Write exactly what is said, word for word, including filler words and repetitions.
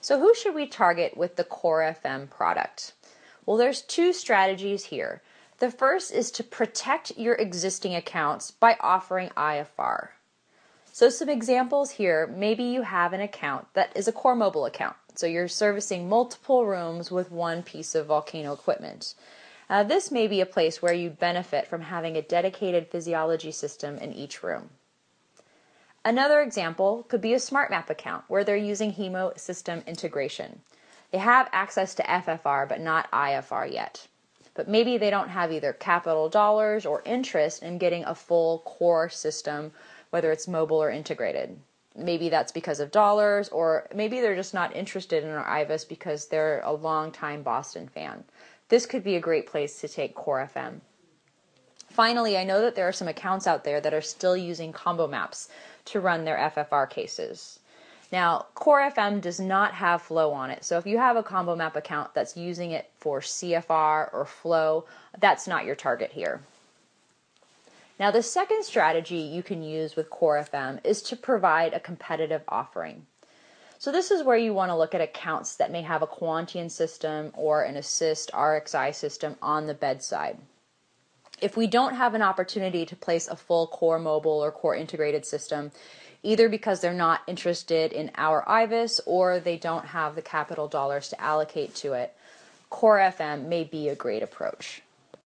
So who should we target with the Core F M product? Well, there's two strategies here. The first is to protect your existing accounts by offering I F R. So some examples here, maybe you have an account that is a Core Mobile account. So you're servicing multiple rooms with one piece of Volcano equipment. Uh, this may be a place where you'd benefit from having a dedicated physiology system in each room. Another example could be a SmartMap account where they're using Hemo system integration. They have access to F F R but not I F R yet. But maybe they don't have either capital dollars or interest in getting a full core system, whether it's mobile or integrated. Maybe that's because of dollars, or maybe they're just not interested in our I V A S because they're a long-time Boston fan. This could be a great place to take Core F M. Finally, I know that there are some accounts out there that are still using combo maps to run their F F R cases. Now, Core F M does not have Flow on it, so if you have a combo map account that's using it for C F R or Flow, that's not your target here. Now, the second strategy you can use with Core F M is to provide a competitive offering. So this is where you want to look at accounts that may have a Quantian system or an Assist R X I system on the bedside. If we don't have an opportunity to place a full Core Mobile or Core Integrated system, either because they're not interested in our I V A S or they don't have the capital dollars to allocate to it, Core F M may be a great approach.